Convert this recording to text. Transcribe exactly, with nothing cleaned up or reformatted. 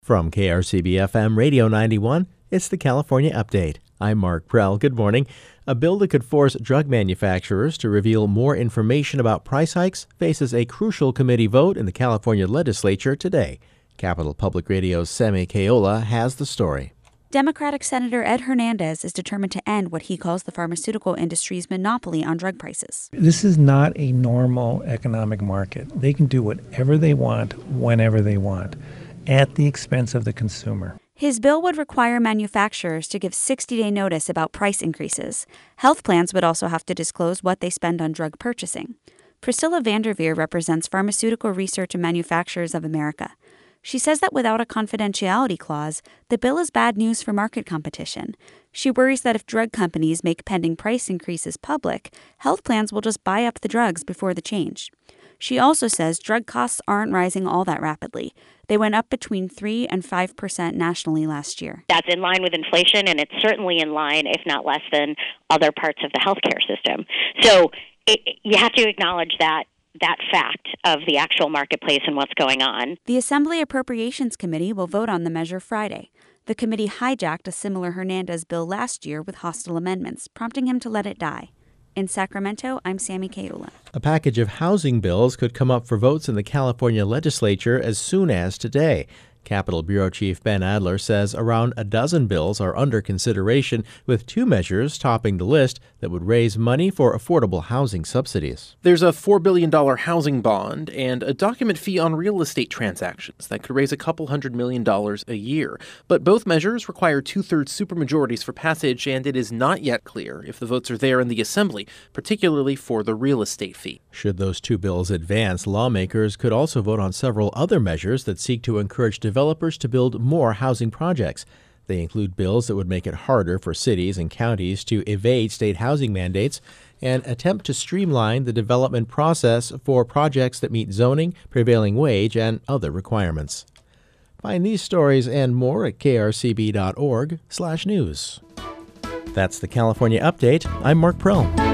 From K R C B F M Radio ninety-one, it's the California Update. I'm Mark Prell. Good morning. A bill that could force drug manufacturers to reveal more information about price hikes faces a crucial committee vote in the California legislature today. Capital Public Radio's Sammy Kayola has the story. Democratic Senator Ed Hernandez is determined to end what he calls the pharmaceutical industry's monopoly on drug prices. This is not a normal economic market. They can do whatever they want, whenever they want, at the expense of the consumer. His bill would require manufacturers to give sixty-day notice about price increases. Health plans would also have to disclose what they spend on drug purchasing. Priscilla Vanderveer represents Pharmaceutical Research and Manufacturers of America. She says that without a confidentiality clause, the bill is bad news for market competition. She worries that if drug companies make pending price increases public, health plans will just buy up the drugs before the change. She also says drug costs aren't rising all that rapidly. They went up between three and five percent nationally last year. That's in line with inflation, and it's certainly in line, if not less than, other parts of the healthcare system. So it, you have to acknowledge that that fact of the actual marketplace and what's going on. The Assembly Appropriations Committee will vote on the measure Friday. The committee hijacked a similar Hernandez bill last year with hostile amendments, prompting him to let it die. In Sacramento, I'm Sammy Kayola. A package of housing bills could come up for votes in the California legislature as soon as today. Capitol Bureau Chief Ben Adler says around a dozen bills are under consideration, with two measures topping the list that would raise money for affordable housing subsidies. There's a four billion dollars housing bond and a document fee on real estate transactions that could raise a couple hundred million dollars a year. But both measures require two-thirds supermajorities for passage, and it is not yet clear if the votes are there in the Assembly, particularly for the real estate fee. Should those two bills advance, lawmakers could also vote on several other measures that seek to encourage developers to build more housing projects. They include bills that would make it harder for cities and counties to evade state housing mandates and attempt to streamline the development process for projects that meet zoning, prevailing wage, and other requirements. Find these stories and more at k r c b dot org slash news. That's the California Update. I'm Mark Prell.